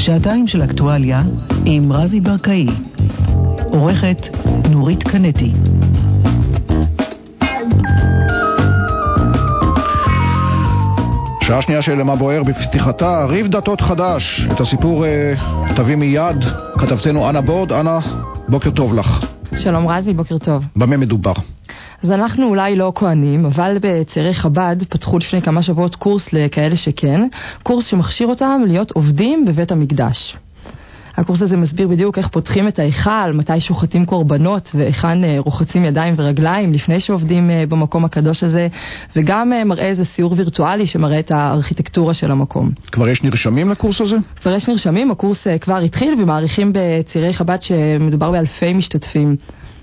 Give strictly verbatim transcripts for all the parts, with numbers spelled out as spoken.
שעתיים של אקטואליה עם רזי ברקאי. עורכת נורית קנטי. שעה שנייה של מה בוער בפתיחתה, ריב דתות חדש. את הסיפור אה, תביא מיד כתבתנו אנה בורד. אנה, בוקר טוב לך. שלום רזי, בוקר טוב. במה מדובר? אז אנחנו אולי לא כהנים, אבל בצעירי חב"ד פתחו לפני כמה שבועות קורס לכאלה שכן, קורס שמכשיר אותם להיות עובדים בבית המקדש. הקורס הזה מסביר בדיוק איך פותחים את ההיכל, מתי שוחטים קורבנות והיכן רוחצים ידיים ורגליים לפני שעובדים במקום הקדוש הזה, וגם מראה איזה סיור וירטואלי שמראה את הארכיטקטורה של המקום. כבר יש נרשמים לקורס הזה? כבר יש נרשמים, הקורס כבר התחיל ומעריכים בצעירי חב"ד שמדובר באלפי משתתפים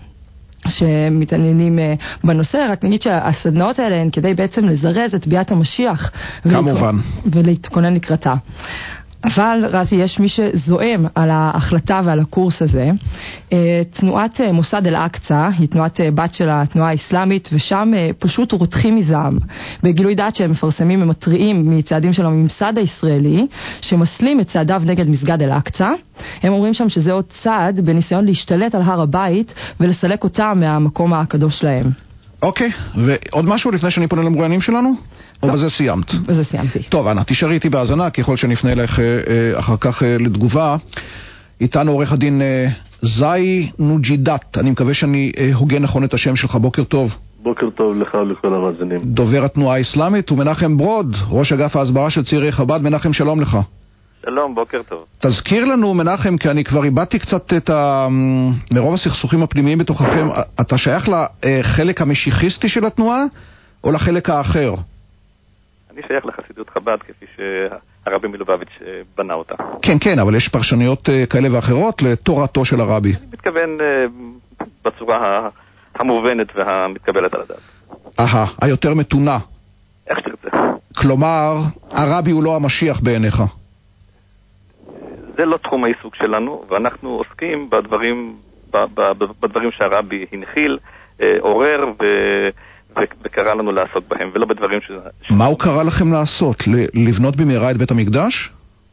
שמתעניינים בנושא. רק נגיד שהסדנאות האלה הן כדי בעצם לזרז את ביאת המשיח כמובן ולהתכונן לקראתה. אבל רזי, יש מי שזועם על ההחלטה ועל הקורס הזה. תנועת מוסד אל-אקצה היא תנועת בת של התנועה האסלאמית, ושם פשוט רותחים מזעם. בגילוי דעת שהם מפרסמים ומטריעים מצעדים של הממסד הישראלי שמסלים את צעדיו נגד מסגד אל-אקצה. הם אומרים שם שזה עוד צעד בניסיון להשתלט על הר הבית ולסלק אותם מהמקום הקדוש להם. אוקיי, ועוד משהו לפני שאני פונה למרואיינים שלנו? או בזה סיימת? בזה סיימתי. טוב, אנה, תישארי איתי בהאזנה, ככל שנפנה אליך אחר כך לתגובה. איתנו עורך הדין זאי נוג'ידת, אני מקווה שאני הוגן נכון את השם שלך. בוקר טוב. בוקר טוב לך ולכל המאזינים. דובר התנועה האסלאמית, ומנחם ברוד, ראש אגף ההסברה של צעירי חב"ד. מנחם, שלום לך. שלום, בוקר טוב. תזכיר לנו, מנחם, כי אני כבר איבדתי קצת את ה... מרוב הסכסוכים הפנימיים בתוככם, אתה שייך לחלק המשיחיסטי של התנועה, או לחלק האחר? אני שייך לחסידות חב"ד, כפי שהרבי מלובביץ' בנה אותה. כן, כן, אבל יש פרשנויות כאלה ואחרות לתורתו של הרבי. אני מתכוון בצורה המובנת והמתקבלת על הדעת. אהה, היותר מתונה. איך שתרצה. כלומר, הרבי הוא לא המשיח בעיניך. זה לא תחום העיסוק שלנו, ואנחנו עוסקים בדברים, בדברים שהרבי הנחיל, עורר ו... וקרא לנו לעסוק בהם, ולא בדברים ש... מה הוא קרא לכם לעשות? לבנות במהרה את בית המקדש?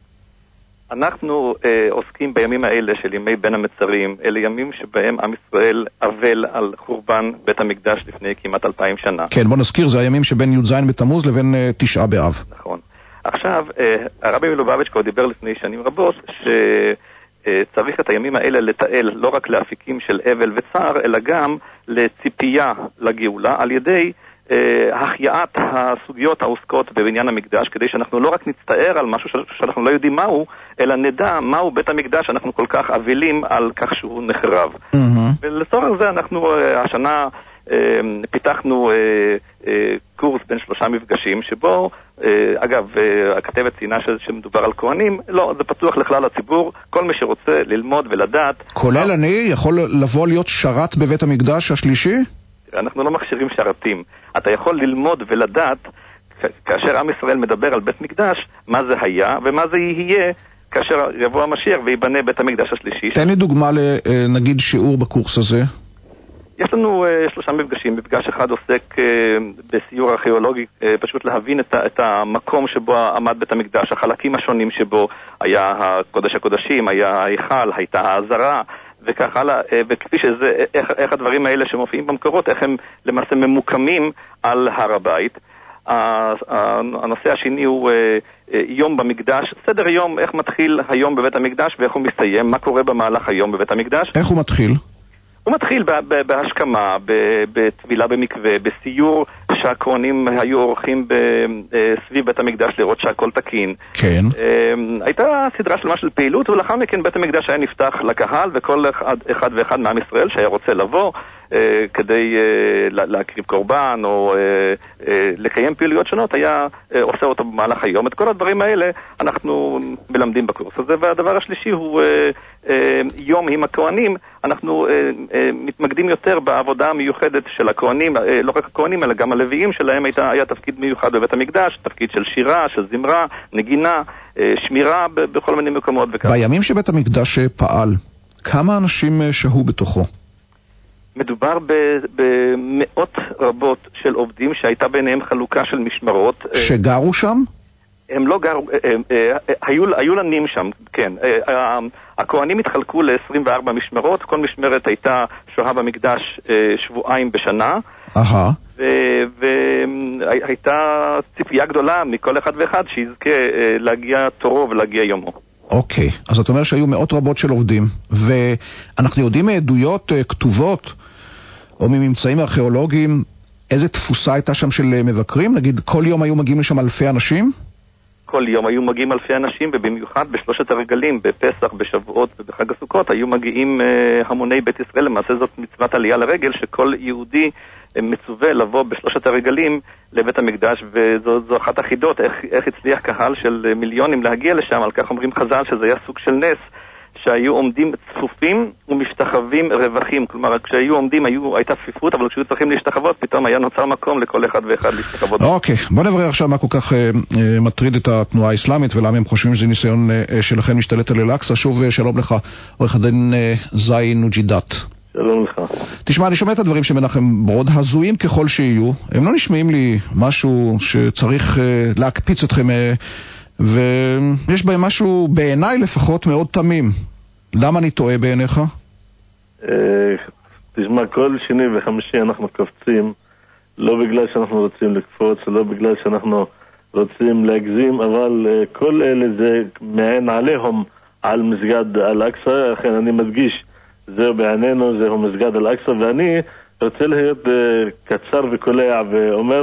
אנחנו אה, עוסקים בימים האלה של ימי בין המצרים. אלה ימים שבהם עם ישראל אבל על חורבן בית המקדש לפני כמעט אלפיים שנה. כן, בוא נזכיר, זה הימים שבין י"ז בתמוז לבין אה, תשעה באב. נכון. עכשיו, אה, הרבי מלובביץ' כבר דיבר לפני שנים רבות ש... צריך את הימים האלה לתעל לא רק לאפיקים של אבל וצער, אלא גם לציפייה לגאולה על ידי אה, החייאת הסוגיות העוסקות בבניין המקדש, כדי שאנחנו לא רק נצטער על משהו שאנחנו לא יודעים מהו, אלא נדע מהו בית המקדש, אנחנו כל כך אבלים על כך שהוא נחרב. Mm-hmm. ולצורך זה אנחנו אה, השנה אה, פיתחנו אה, אה, קורס בין שלושה מפגשים, שבו אגב, הכתבת ציינה שמדובר על כהנים. לא, זה פתוח לכלל הציבור. כל מי שרוצה ללמוד ולדעת. כולל אני יכול לבוא להיות שרת בבית המקדש השלישי? אנחנו לא מכשירים שרתים. אתה יכול ללמוד ולדעת, כאשר עם ישראל מדבר על בית מקדש, מה זה היה ומה זה יהיה כאשר יבוא המשיח ויבנה בית המקדש השלישי. תן לי דוגמה לנגיד שיעור בקורס הזה. יש לנו uh, שלושה מפגשים. מפגש אחד עוסק uh, בסיור ארכיאולוגי, uh, פשוט להבין את, את המקום שבו עמד בית המקדש, החלקים השונים שבו היה הקודש הקודשים, היה ההיכל, הייתה העזרה, וכך הלאה, uh, וכפי שזה, איך, איך הדברים האלה שמופיעים במקורות, איך הם למעשה ממוקמים על הר הבית. הנושא השני הוא יום במקדש, סדר יום, איך מתחיל היום בבית המקדש ואיך הוא מסתיים, מה קורה במהלך היום בבית המקדש. איך הוא מתחיל? הוא מתחיל בהשכמה, בטבילה במקווה, בסיור שהכהנים היו עורכים סביב בית המקדש לראות שהכל תקין. כן. הייתה סדרה שלמה של פעילות, ולאחר מכן בית המקדש היה נפתח לקהל, וכל אחד ואחד מעם ישראל שהיה רוצה לבוא כדי להקריב קורבן או לקיים פעילויות שונות, היה עושה אותו במהלך היום. את כל הדברים האלה אנחנו מלמדים בקורס הזה. והדבר השלישי הוא יום עם הכהנים. אנחנו מתמקדים יותר בעבודה המיוחדת של הכהנים, לא רק הכהנים אלא גם הלוויים שלהם. הייתה, היה תפקיד מיוחד בבית המקדש, תפקיד של שירה, של זמרה, נגינה, שמירה בכל מיני מקומות וכך. בימים שבית המקדש פעל, כמה אנשים שהו בתוכו? מדובר במאות רבות של עובדים שהייתה ביניהם חלוקה של משמרות. שגרו שם? הם לא גרו, היו, היו לנים שם, כן. הכהנים התחלקו ל-עשרים וארבע משמרות, כל משמרת הייתה שוהה במקדש שבועיים בשנה. אהה. והייתה ציפייה גדולה מכל אחד ואחד שיזכה להגיע תורו ולהגיע יומו. אוקיי, אז אתה אומר שהיו מאות רבות של עובדים, ואנחנו יודעים מעדויות כתובות או מממצאים ארכיאולוגיים איזה תפוסה הייתה שם של מבקרים? נגיד כל יום היו מגיעים לשם אלפי אנשים? כל יום היו מגיעים אלפי אנשים, ובמיוחד בשלושת הרגלים, בפסח, בשבועות ובחג הסוכות, היו מגיעים uh, המוני בית ישראל. למעשה זאת מצוות עלייה לרגל, שכל יהודי uh, מצווה לבוא בשלושת הרגלים לבית המקדש, וזו אחת החידות, איך, איך הצליח קהל של מיליונים להגיע לשם. על כך אומרים חז"ל שזה היה סוג של נס, שהיו עומדים צפופים ומשתחווים רווחים. כלומר, כשהיו עומדים היו, הייתה צפיפות, אבל כשהיו צריכים להשתחוות, פתאום היה נוצר מקום לכל אחד ואחד להשתחוות. אוקיי, בוא נברר עכשיו מה כל כך אה, אה, מטריד את התנועה האסלאמית, ולמה הם חושבים שזה ניסיון אה, שלכם להשתלט על אל-אקצא. שוב, אה, שלום לך, עורך הדין אה, זאי נוג'ידאת. שלום לך. תשמע, אני שומע את הדברים שמנחם ברוד, הזויים ככל שיהיו, הם לא נשמעים לי משהו שצריך אה, להקפיץ אתכם, אה, ויש בהם משהו בעיניי לפחות מאוד תמים. למה אני טועה בעיניך? תשמע, כל שני וחמישי אנחנו קופצים, לא בגלל שאנחנו רוצים לקפוץ, לא בגלל שאנחנו רוצים להגזים, אבל כל אלה זה מעין עליהם על מסגד אל-אקצא. לכן אני מדגיש, זהו בעינינו, זהו מסגד אל-אקצא, ואני רוצה להיות קצר וקולע ואומר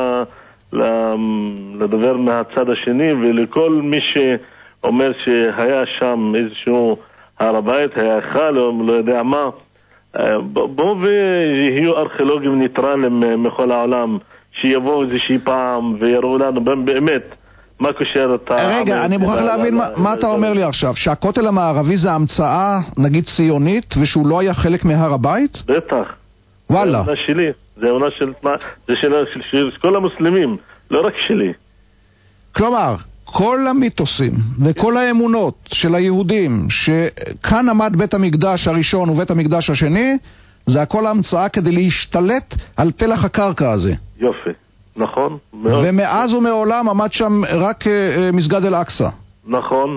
לדבר מהצד השני, ולכל מי שאומר שהיה שם איזשהו הר הבית, היה אחד, לא יודע מה, בואו ויהיו ארכיאולוגים ניטרליים מכל העולם, שיבואו איזושהי פעם ויראו לנו באמת מה קושר את ה... רגע, אני מוכרח להבין מה אתה אומר לי עכשיו, שהכותל המערבי זה המצאה, נגיד ציונית, ושהוא לא היה חלק מהר הבית? בטח. וואלה. זה עונה שלי, זה עונה של... זה של כל המוסלמים, לא רק שלי. כלומר, כל המיתוסים וכל האמונות של היהודים שכאן עמד בית המקדש הראשון ובית המקדש השני, זה הכל המצאה כדי להשתלט על פלח הקרקע הזה. יופי, נכון. מאוד. ומאז ומעולם עמד שם רק uh, uh, מסגד אל-אקצא. נכון.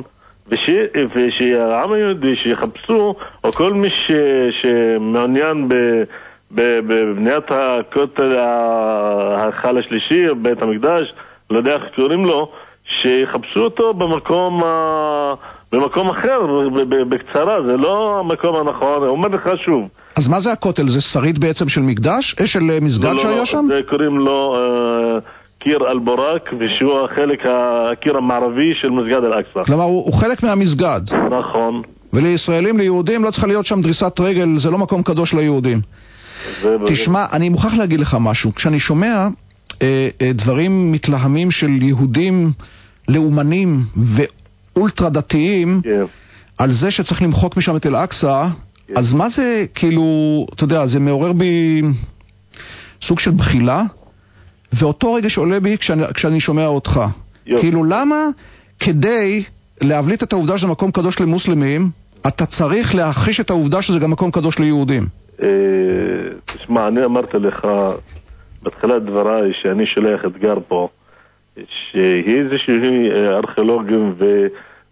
ושהעם היהודי שיחפשו, או כל מי ש... שמעוניין ב... בבניית הכותל החל השלישי, בית המקדש, לא יודע איך קוראים לו, שיחפשו אותו במקום במקום אחר, בקצרה, זה לא המקום הנכון. אני אומר לך שוב. אז מה זה הכותל? זה שריד בעצם של מקדש? של מסגד שהיה שם? זה קוראים לו קיר אל-בורק, ושהוא החלק, הקיר המערבי של מסגד אל-אקצא. כלומר, הוא חלק מהמסגד. נכון. ולישראלים, ליהודים, לא צריכה להיות שם דריסת רגל, זה לא מקום קדוש ליהודים. תשמע, אני מוכרח להגיד לך משהו. כשאני שומע אה, אה, דברים מתלהמים של יהודים לאומנים ואולטרה דתיים, yeah. על זה שצריך למחוק משם את אל-אקצא, yeah. אז מה זה, כאילו, אתה יודע, זה מעורר בי סוג של בחילה, ואותו רגע שעולה בי כשאני, כשאני שומע אותך. Yeah. כאילו, למה כדי להבליט את העובדה שזה מקום קדוש למוסלמים, אתה צריך להכחיש את העובדה שזה גם מקום קדוש ליהודים? תשמע, אני אמרתי לך בתחילת דבריי שאני שולח אתגר פה, שהיא איזושהי ארכיאולוגים ו...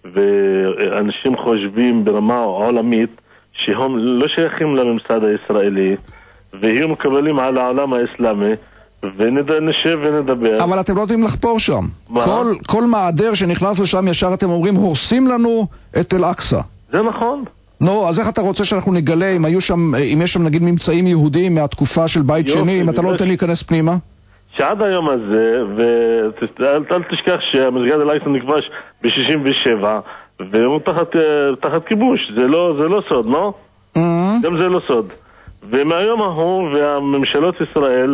ואנשים חושבים ברמה עולמית שהם לא שייכים לממסד הישראלי, והיו מקבלים על העולם האסלאמי, ונשב ונדבר. אבל אתם לא יודעים לחפור שם. כל, כל מעדר שנכנס לשם ישר אתם אומרים הורסים לנו את אל-אקצא. זה נכון. נו, אז איך אתה רוצה שאנחנו נגלה אם היו שם, אם יש שם נגיד ממצאים יהודיים מהתקופה של בית יופי, שני, אם אתה לא נותן להיכנס פנימה? שעד היום הזה, ואל תשכח שהמסגד אל-אקצא נכבש ב-שישים ושבע, והוא תחת, תחת כיבוש, זה לא, זה לא סוד, לא? Mm-hmm. גם זה לא סוד. ומהיום ההוא, והממשלות ישראל,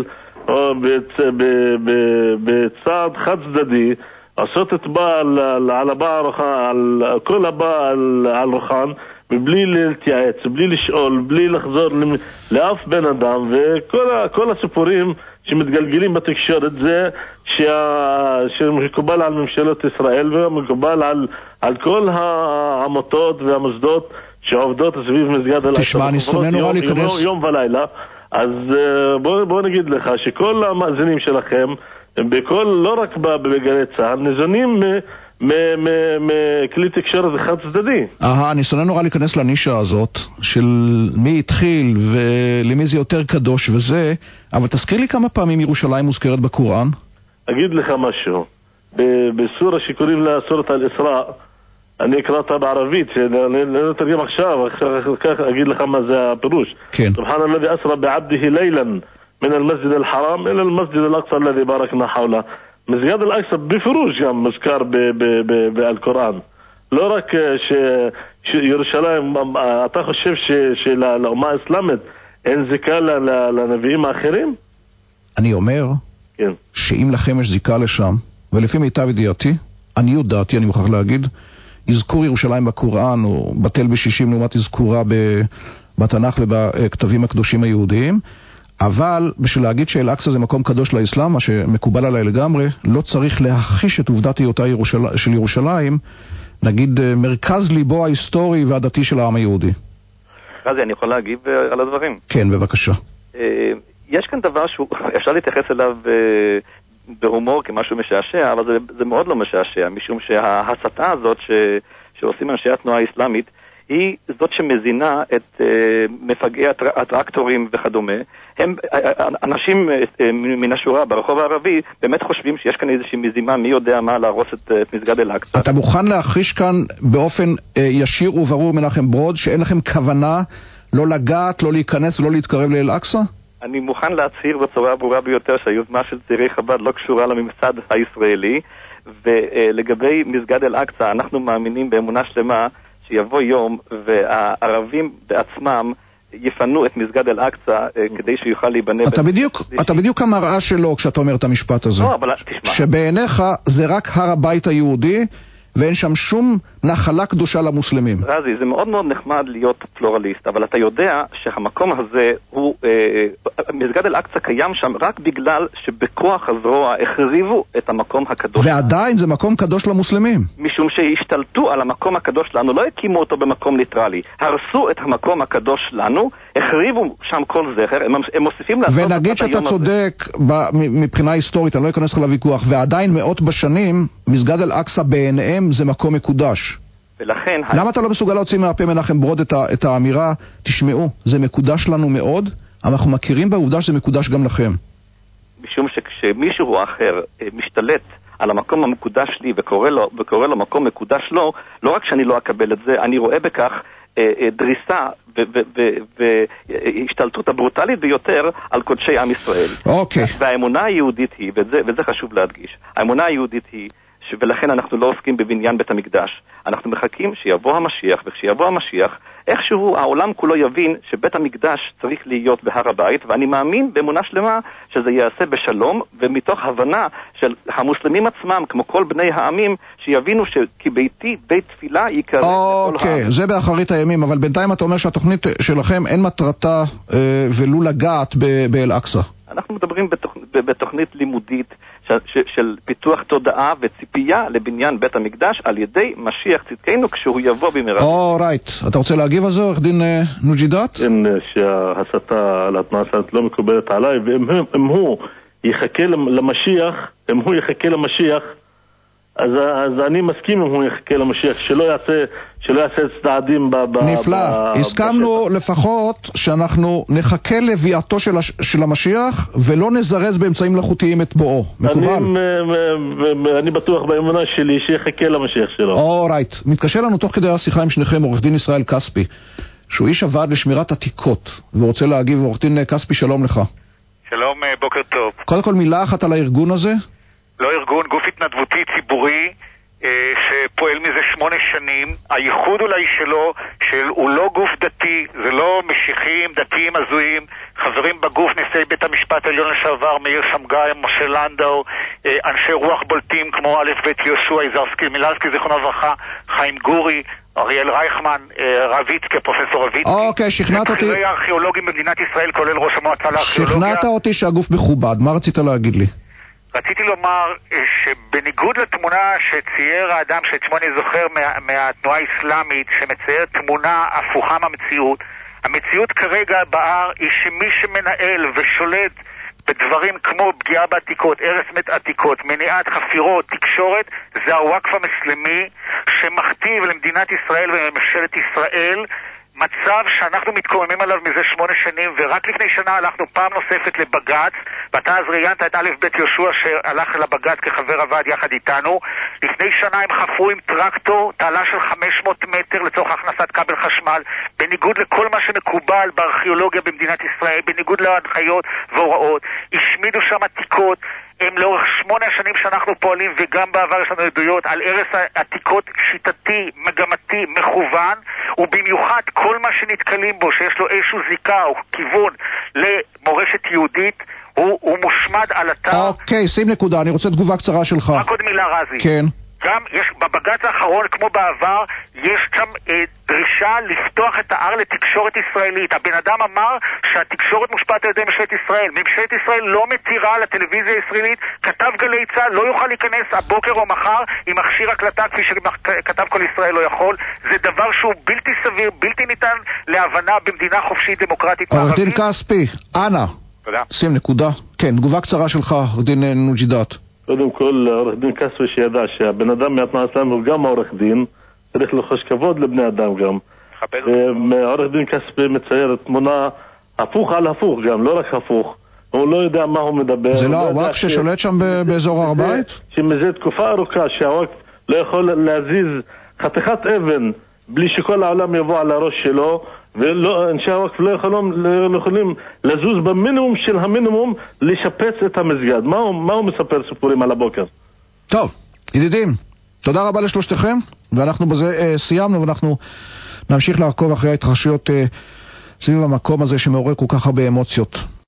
בצעד חד צדדי, עושות את בעל על הבא על כל הבא על רוחן, מבלי להתייעץ, בלי לשאול, בלי לחזור לאף בן אדם, וכל הסיפורים שמתגלגלים בתקשורת זה שמקובל על ממשלות ישראל ומקובל על, על כל העמותות והמוסדות שעובדות סביב מסגד אל-אקצא. תשמע, אני שונא נורא להיכנס. יום ולילה. אז בוא, בוא נגיד לך שכל המאזינים שלכם בכל, לא רק בגלי צה"ל, ניזונים מכלי תקשורת חד צדדי. אהה, ניסיון נורא להיכנס לנישה הזאת של מי התחיל ולמי זה יותר קדוש וזה, אבל תזכיר לי כמה פעמים ירושלים מוזכרת בקוראן? אגיד לך משהו, בסורה שקוראים לה סורת אל-אסרא', אני אקרא אותה בערבית, אני לא אתרגם עכשיו, אחר כך אגיד לך מה זה הפירוש. כן. סובחן אללזי אסרא בעבדיhi לילן מן אל-מסג'ד אל-חרם אל אל-מסג'ד אל-אקצא אללזי בארקנה חולה. מסגד אל-אקצא בפירוש גם מוזכר באל-קוראן. לא רק שירושלים, אתה חושב שלאומה האסלאמית אין זיקה לנביאים האחרים? אני אומר כן. שאם לכם יש זיקה לשם, ולפי מיטב ידיעתי, אני יודעתי, אני מוכרח להגיד, אזכור ירושלים בקוראן הוא בטל בשישים לעומת אזכורה בתנ"ך ובכתבים הקדושים היהודיים, אבל בשביל להגיד שאל-אקצא זה מקום קדוש לאסלאם, מה שמקובל עליי לגמרי, לא צריך להכחיש את עובדת היותה ירושל... של ירושלים, נגיד מרכז ליבו ההיסטורי והדתי של העם היהודי. רזי, אני יכול להגיב על הדברים? כן, בבקשה. יש כאן דבר שאפשר להתייחס אליו בהומור כמשהו משעשע, אבל זה, זה מאוד לא משעשע, משום שההסתה הזאת ש, שעושים אנשי התנועה האסלאמית, היא זאת שמזינה את uh, מפגעי הטר, הטרקטורים וכדומה. הם, אנשים uh, מן השורה ברחוב הערבי באמת חושבים שיש כאן איזושהי מזימה, מי יודע מה, להרוס את, את מסגד אל-אקצא. אתה מוכן להכחיש כאן באופן uh, ישיר וברור מנחם ברוד, שאין לכם כוונה לא לגעת, לא להיכנס, לא להתקרב לאל-אקצא? אני מוכן להצהיר בצורה הברורה ביותר שהיוזמה של צעירי חב"ד לא קשורה לממסד הישראלי, ולגבי מסגד אל-אקצא אנחנו מאמינים באמונה שלמה שיבוא יום והערבים בעצמם יפנו את מסגד אל-אקצא כדי שיוכל להיבנה. אתה בדיוק, אתה בדיוק המראה שלו כשאתה אומר את המשפט הזה. לא, אבל תשמע. שבעיניך זה רק הר הבית היהודי ואין שם שום נחלה קדושה למוסלמים. רזי, זה מאוד מאוד נחמד להיות פלורליסט, אבל אתה יודע שהמקום הזה הוא, אה, מסגד אל-אקצא קיים שם רק בגלל שבכוח הזרוע החריבו את המקום הקדוש. ועדיין זה מקום קדוש למוסלמים. משום שהשתלטו על המקום הקדוש לנו, לא הקימו אותו במקום ניטרלי, הרסו את המקום הקדוש לנו, החריבו שם כל זכר, הם, הם מוסיפים לעשות... ונגיד שאתה צודק ב, מבחינה היסטורית, אני לא אכנס לך לוויכוח, ועדיין מאות בשנים, מסגד אל-אקצא בעיניהם זה מקום מקודש. ולכן... למה אתה לא מסוגל להוציא מהפה מנחם ברוד את, ה, את האמירה, תשמעו, זה מקודש לנו מאוד, אנחנו מכירים בעובדה שזה מקודש גם לכם. משום שכשמישהו אחר משתלט על המקום המקודש לי וקורא לו, וקורא לו מקום מקודש לו, לא רק שאני לא אקבל את זה, אני רואה בכך דריסה והשתלטות הברוטלית ביותר על קודשי עם ישראל. אוקיי. והאמונה היהודית היא, וזה, וזה חשוב להדגיש, האמונה היהודית היא, ולכן אנחנו לא עוסקים בבניין בית המקדש. אנחנו מחכים שיבוא המשיח, וכשיבוא המשיח, איכשהו העולם כולו יבין שבית המקדש צריך להיות בהר הבית, ואני מאמין באמונה שלמה שזה יעשה בשלום, ומתוך הבנה של המוסלמים עצמם, כמו כל בני העמים, שיבינו שכי ביתי בית תפילה יקרא לכל העם. אוקיי, זה באחרית הימים, אבל בינתיים אתה אומר שהתוכנית שלכם אין מטרתה אה, ולו לגעת באל-אקצא. אנחנו מדברים בתוכ... בתוכנית לימודית של, של פיתוח תודעה וציפייה לבניין בית המקדש על ידי משיח צדקנו כשהוא יבוא במהרה. אורייט, אתה רוצה להגיב על זה, עורך דין נוג'ידת? כן, שההסתה על התנועה האסלאמית לא מקובלת עליי, ואם הוא יחכה למשיח, אם הוא יחכה למשיח, אז, אז אני מסכים אם הוא יחכה למשיח, שלא יעשה, שלא יעשה צעדים ב... נפלא, ב, הסכמנו בשטח. לפחות שאנחנו נחכה לביאתו של, של המשיח, ולא נזרז באמצעים מלאכותיים את בואו. מקובל? אני, אני בטוח באמונה שלי שיחכה למשיח שלו. אורייט, מתקשר לנו תוך כדי השיחה עם שניכם עורך דין ישראל כספי, שהוא איש הוועד לשמירת עתיקות, ורוצה להגיב. עורך דין כספי, שלום לך. שלום, בוקר טוב. קודם כל מילה אחת על הארגון הזה. לא ארגון, גוף התנדבותי ציבורי אה, שפועל מזה שמונה שנים. הייחוד אולי שלו, שהוא לא גוף דתי, זה לא משיחים, דתיים הזויים, חברים בגוף נשיאי בית המשפט העליון לשעבר, מאיר שמגר, משה לנדאו, אה, אנשי רוח בולטים כמו א' ב' יהושע איזרסקי, מילנסקי זיכרונו לברכה, חיים גורי, אריאל רייכמן, רב איצקי, פרופסור רב איצקי. אוקיי, שכנעת אותי. בכירי הארכיאולוגים במדינת ישראל, כולל ראש המועצה לארכיאולוגיה. שכנעת אותי שהגוף מכובד, מה רצית להגיד לי? רציתי לומר שבניגוד לתמונה שצייר האדם שאת שמו אני זוכר מה, מהתנועה האסלאמית, שמצייר תמונה הפוכה מהמציאות, המציאות כרגע בהר היא שמי שמנהל ושולט בדברים כמו פגיעה בעתיקות, הרס מת עתיקות, מניעת חפירות, תקשורת, זה הוואקף המוסלמי שמכתיב למדינת ישראל ולממשלת ישראל מצב שאנחנו מתקוממים עליו מזה שמונה שנים, ורק לפני שנה הלכנו פעם נוספת לבגץ, ואתה אז ראיינת את א' ב' יהושע שהלך לבגץ כחבר הוועד יחד איתנו. לפני שנה הם חפרו עם טרקטור תעלה של חמש מאות מטר לצורך הכנסת כבל חשמל, בניגוד לכל מה שמקובל בארכיאולוגיה במדינת ישראל, בניגוד להנחיות והוראות. השמידו שם עתיקות. הם לאורך שמונה השנים שאנחנו פועלים, וגם בעבר יש לנו עדויות על הרס עתיקות שיטתי, מגמתי, מכוון, ובמיוחד כל מה שנתקלים בו שיש לו איזשהו זיקה או כיוון למורשת יהודית, הוא, הוא מושמד על אתר. אוקיי, שים נקודה, אני רוצה תגובה קצרה שלך. רק עוד מילה רזי. כן. גם יש, בבג"ץ האחרון, כמו בעבר, יש שם אה, דרישה לפתוח את ההר לתקשורת ישראלית. הבן אדם אמר שהתקשורת מושפעת על ידי ממשלת ישראל. ממשלת ישראל לא מתירה לטלוויזיה הישראלית, כתב גלי צה"ל לא יוכל להיכנס הבוקר או מחר עם מכשיר הקלטה כפי שכתב כל ישראל לא יכול. זה דבר שהוא בלתי סביר, בלתי ניתן להבנה במדינה חופשית דמוקרטית מערבית. עורך דין כספי, אנא. תודה. שים נקודה. כן, תגובה קצרה שלך, עורך דין נוג'ידת. קודם כל, עורך דין כספי שידע שהבן אדם מהתנועה האסלאמית הוא גם עורך דין, צריך לחוש כבוד לבני אדם גם. עורך דין כספי מצייר תמונה הפוך על הפוך גם, לא רק הפוך. הוא לא יודע מה הוא מדבר. זה לא הוואקף ששולט שם באזור הר הבית? שמזה תקופה ארוכה שהוואקף לא יכול להזיז חתיכת אבן בלי שכל העולם יבוא על הראש שלו, ואנשי הוואקף לא יכולים, לא יכולים לזוז במינימום של המינימום לשפץ את המסגד. מה הוא, מה הוא מספר סיפורים על הבוקר? טוב, ידידים, תודה רבה לשלושתכם, ואנחנו בזה אה, סיימנו, ואנחנו נמשיך לעקוב אחרי ההתרחשויות אה, סביב המקום הזה שמעורר כל כך הרבה אמוציות.